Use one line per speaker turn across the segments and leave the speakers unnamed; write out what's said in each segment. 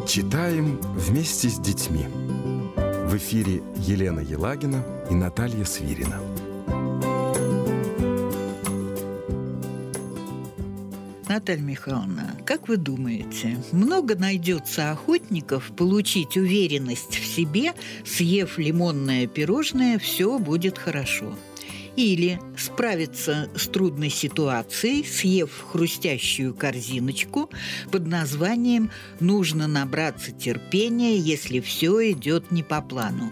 Читаем вместе с детьми. В эфире Елена Елагина и Наталья Свирина.
Наталья Михайловна, как вы думаете, много найдется охотников получить уверенность в себе, съев лимонное пирожное, все будет хорошо? Или справиться с трудной ситуацией, съев хрустящую корзиночку под названием «Нужно набраться терпения, если все идет не по плану».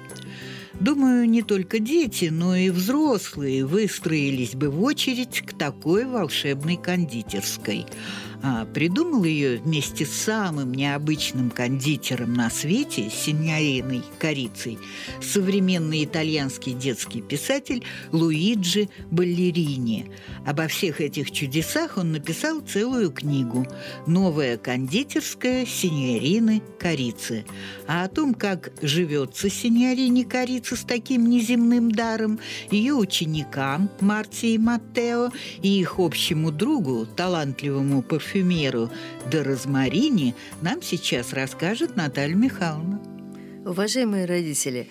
Думаю, не только дети, но и взрослые выстроились бы в очередь к такой волшебной кондитерской. А придумал ее вместе с самым необычным кондитером на свете, синьориной Корицей, современный итальянский детский писатель Луиджи Баллерини. Обо всех этих чудесах он написал целую книгу «Новая кондитерская синьорины Корицы». А о том, как живется синьорине Корице с таким неземным даром, ее ученикам Марти и Маттео и их общему другу, талантливому парфюмеру де Розмарини, нам сейчас расскажет Наталья Михайловна.
Уважаемые родители,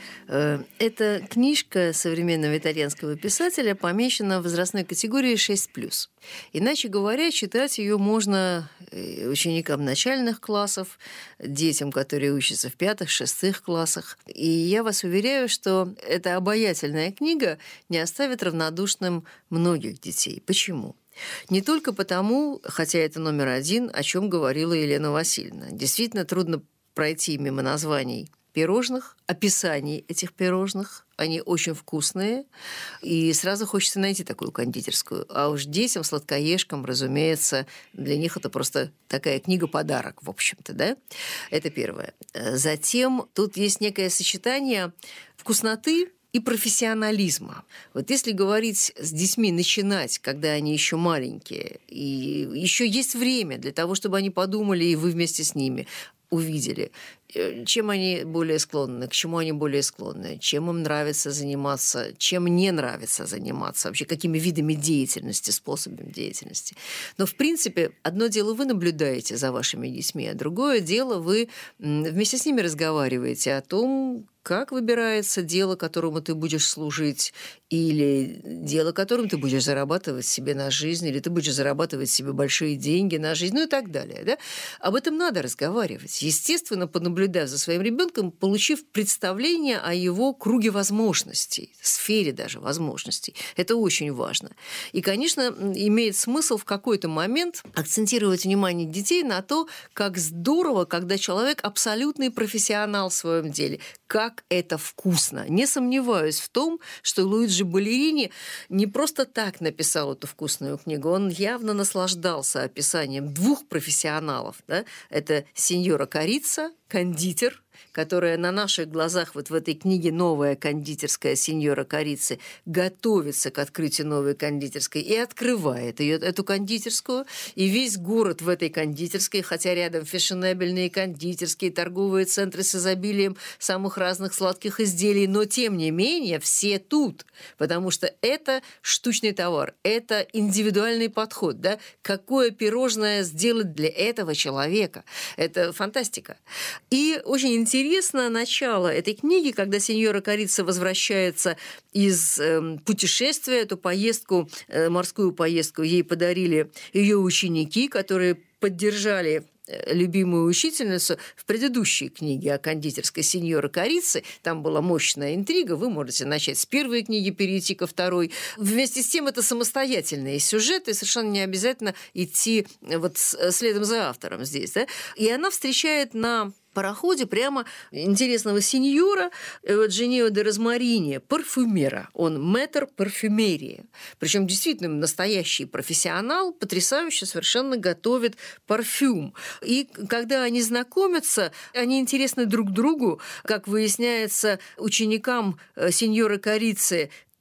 эта книжка современного итальянского писателя помечена в возрастной категории 6+. Иначе говоря, читать ее можно ученикам начальных классов, детям, которые учатся в 5-6 классах. И я вас уверяю, что эта обаятельная книга не оставит равнодушным многих детей. Почему? Не только потому, хотя это номер один, о чем говорила Елена Васильевна. Действительно трудно пройти мимо названий пирожных, описаний этих пирожных. Они очень вкусные, и сразу хочется найти такую кондитерскую. А уж детям, сладкоежкам, разумеется, для них это просто такая книга-подарок, в общем-то, да? Это первое. Затем тут есть некое сочетание вкусноты и профессионализма. Вот если говорить с детьми, начинать, когда они еще маленькие, и еще есть время для того, чтобы они подумали, и вы вместе с ними увидели, чем они более склонны, к чему они более склонны, чем им нравится заниматься, чем не нравится заниматься, вообще какими видами деятельности, способами деятельности. Но, в принципе, одно дело вы наблюдаете за вашими детьми, а другое дело вы вместе с ними разговариваете о том, как выбирается дело, которому ты будешь служить, или дело, которым ты будешь зарабатывать себе на жизнь, или ты будешь зарабатывать себе большие деньги на жизнь, ну и так далее. Да? Об этом надо разговаривать. Естественно, понаблюдав за своим ребенком, получив представление о его круге возможностей, сфере даже возможностей. Это очень важно. И, конечно, имеет смысл в какой-то момент акцентировать внимание детей на то, как здорово, когда человек абсолютный профессионал в своем деле, как это вкусно. Не сомневаюсь в том, что Луиджи Баллерини не просто так написал эту вкусную книгу. Он явно наслаждался описанием двух профессионалов. Да? Это синьора Корица, кондитер, которая на наших глазах вот в этой книге «Новая кондитерская синьора Корицы» готовится к открытию новой кондитерской и открывает ее, эту кондитерскую. И весь город в этой кондитерской, хотя рядом фешенебельные кондитерские, торговые центры с изобилием самых разных сладких изделий, но тем не менее все тут, потому что это штучный товар, это индивидуальный подход. Да? Какое пирожное сделать для этого человека? Это фантастика. И очень интересно начало этой книги, когда синьора Корица возвращается из путешествия, эту поездку, морскую поездку ей подарили ее ученики, которые поддержали любимую учительницу в предыдущей книге о кондитерской синьоре Корице. Там была мощная интрига. Вы можете начать с первой книги, перейти ко второй. Вместе с тем это самостоятельные сюжеты, совершенно не обязательно идти вот следом за автором здесь. Да? И она встречает на пароходе прямо интересного сеньора Евгенио де Розмарини, парфюмера. Он мэтр парфюмерии. Причем действительно настоящий профессионал, потрясающе совершенно готовит парфюм. И когда они знакомятся, они интересны друг другу, как выясняется, ученикам сеньоры Корицы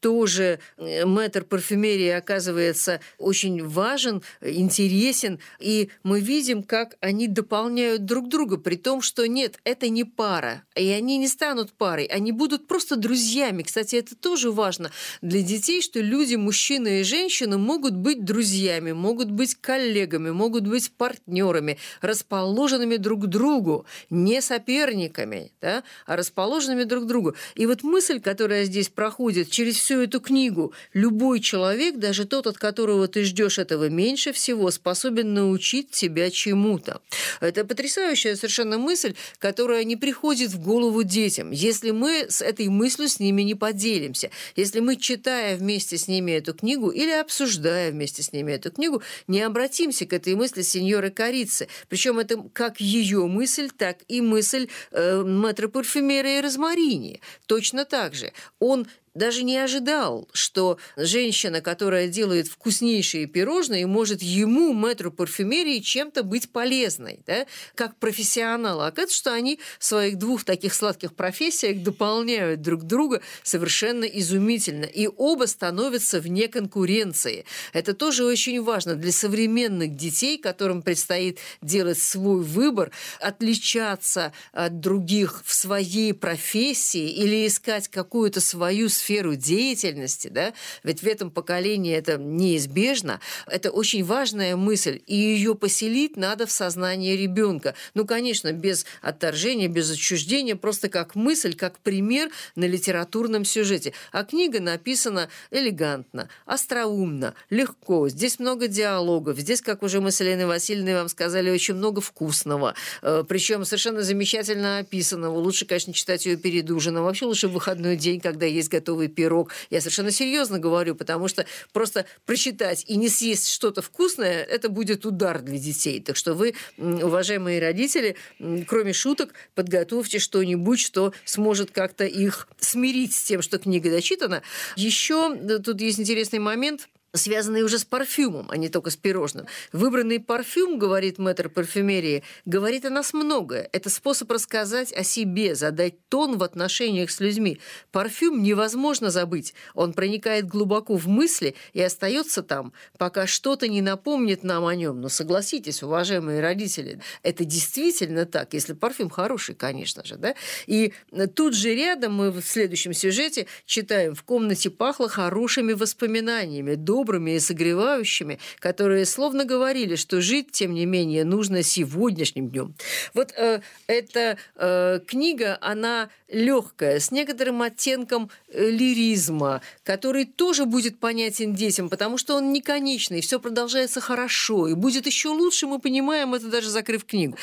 тоже мэтр парфюмерии оказывается очень важен, интересен, и мы видим, как они дополняют друг друга, при том, что нет, это не пара, и они не станут парой, они будут просто друзьями. Кстати, это тоже важно для детей, что люди, мужчина и женщина, могут быть друзьями, могут быть коллегами, могут быть партнерами, расположенными друг к другу, не соперниками, да, а расположенными друг к другу. И вот мысль, которая здесь проходит через всю эту книгу, любой человек, даже тот, от которого ты ждешь этого меньше всего, способен научить тебя чему-то. Это потрясающая совершенно мысль, которая не приходит в голову детям, если мы с этой мыслью с ними не поделимся, если мы, читая вместе с ними эту книгу или обсуждая вместе с ними эту книгу, не обратимся к этой мысли сеньоры Корицци. Причем это как ее мысль, так и мысль мэтра парфюмерии Розмарини. Точно так же. Он даже не ожидал, что женщина, которая делает вкуснейшие пирожные, может ему, мэтру парфюмерии, чем-то быть полезной, да? Как профессионал. А оказывается, что они в своих двух таких сладких профессиях дополняют друг друга совершенно изумительно. И оба становятся вне конкуренции. Это тоже очень важно для современных детей, которым предстоит делать свой выбор, отличаться от других в своей профессии или искать какую-то свою сферу деятельности, да, ведь в этом поколении это неизбежно, это очень важная мысль, и ее поселить надо в сознании ребенка. Ну, конечно, без отторжения, без отчуждения, просто как мысль, как пример на литературном сюжете. А книга написана элегантно, остроумно, легко. Здесь много диалогов, здесь, как уже мы с Еленой Васильевной вам сказали, очень много вкусного, причем совершенно замечательно описанного. Лучше, конечно, читать ее перед ужином. Вообще лучше в выходной день, когда есть готовый пирог. Я совершенно серьезно говорю, потому что просто прочитать и не съесть что-то вкусное, это будет удар для детей. Так что вы, уважаемые родители, кроме шуток, подготовьте что-нибудь, что сможет как-то их смирить с тем, что книга дочитана. Еще тут есть интересный момент, связанные уже с парфюмом, а не только с пирожным. Выбранный парфюм, говорит мэтр парфюмерии, говорит о нас многое. Это способ рассказать о себе, задать тон в отношениях с людьми. Парфюм невозможно забыть. Он проникает глубоко в мысли и остается там, пока что-то не напомнит нам о нем. Но согласитесь, уважаемые родители, это действительно так, если парфюм хороший, конечно же. Да? И тут же рядом мы в следующем сюжете читаем: «В комнате пахло хорошими воспоминаниями, добрыми и согревающими, которые словно говорили, что жить, тем не менее, нужно сегодняшним днем». Вот эта книга, она легкая, с некоторым оттенком лиризма, который тоже будет понятен детям, потому что он не конечный, все продолжается хорошо, и будет еще лучше, мы понимаем это, даже закрыв книгу.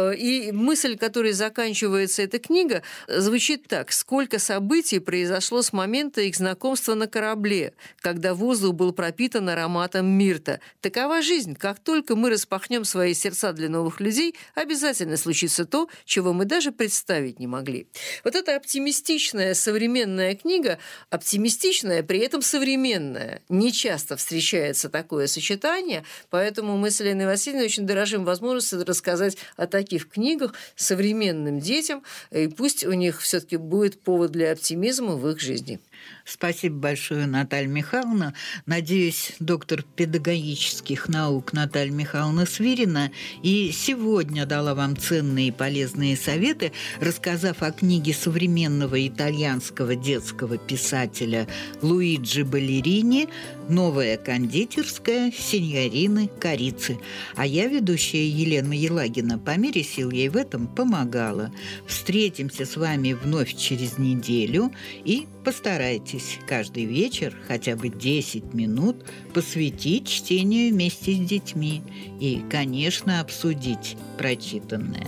И мысль, которой заканчивается эта книга, звучит так: «Сколько событий произошло с момента их знакомства на корабле, когда воздух был пропитан ароматом мирта. Такова жизнь. Как только мы распахнем свои сердца для новых людей, обязательно случится то, чего мы даже представить не могли». Вот это оптимистичная современная книга, оптимистичная, при этом современная. Не часто встречается такое сочетание, поэтому мы с Еленой Васильевной очень дорожим возможностью рассказать о таких книгах современным детям, и пусть у них все-таки будет повод для оптимизма в их жизни.
Спасибо большое, Наталья Михайловна. Надеюсь, доктор педагогических наук Наталья Михайловна Свирина и сегодня дала вам ценные и полезные советы, рассказав о книге современного итальянского детского писателя Луиджи Балерини «Новая кондитерская сеньорины Корицци». А я, ведущая Елена Елагина, по мере сил ей в этом помогала. Встретимся с вами вновь через неделю и постарайтесь каждый вечер хотя бы 10 минут посвятить чтению вместе с детьми и, конечно, обсудить прочитанное.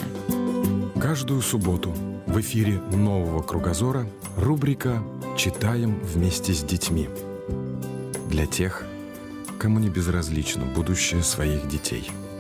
Каждую субботу в эфире «Нового кругозора» рубрика «Читаем вместе с детьми». Для тех, кому не безразлично будущее своих детей.